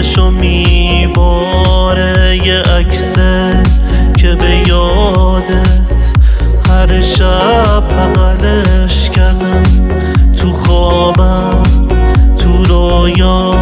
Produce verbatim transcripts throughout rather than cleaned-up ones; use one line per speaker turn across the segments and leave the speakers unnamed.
چشم میباره یه عکسه که به یادت هر شب بغلش کردم، تو خوابم تو رویا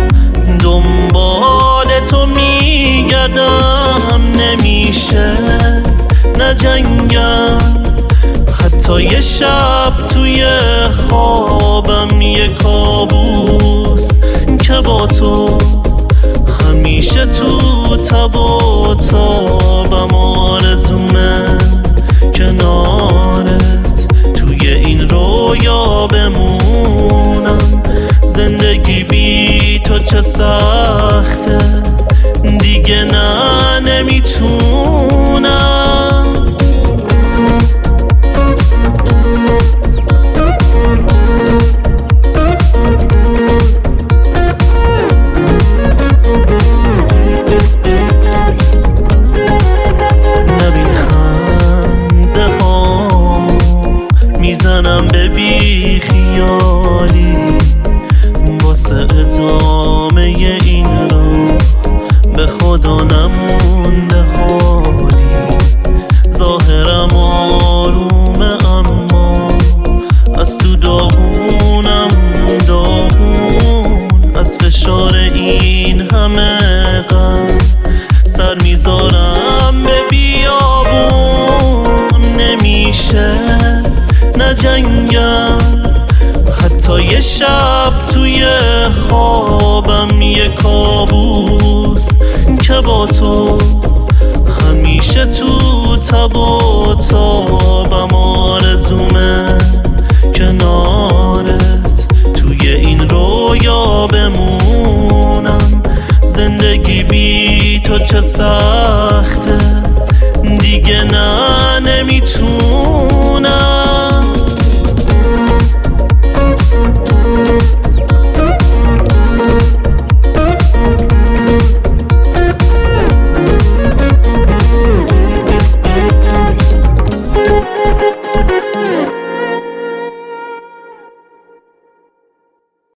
دنبال تو میگردم. نمیشه نجنگم حتی یه شب توی خوابم، یه کابوس که با تو همیشه تو تب و تابم. آرزومه کنارت توی این رویا بمونم. زندگی بی تو چه سخته، دیگه نه نمیتونم. میزنم به بی خیالی واسه ادامه این رو، به خدا نمونده حالی. ظاهرم آرومه اما از تو داغونم داغون. از فشار این همه غم سر میذارم به بیابون. نمیشه نجنگم حتی یه شب توی خوابم، یه کابوس که با تو همیشه تو تب و تابم. آرزومه کنارت توی این رویا بمونم. زندگی بی تو چه سخته، دیگه نه نمیتونم.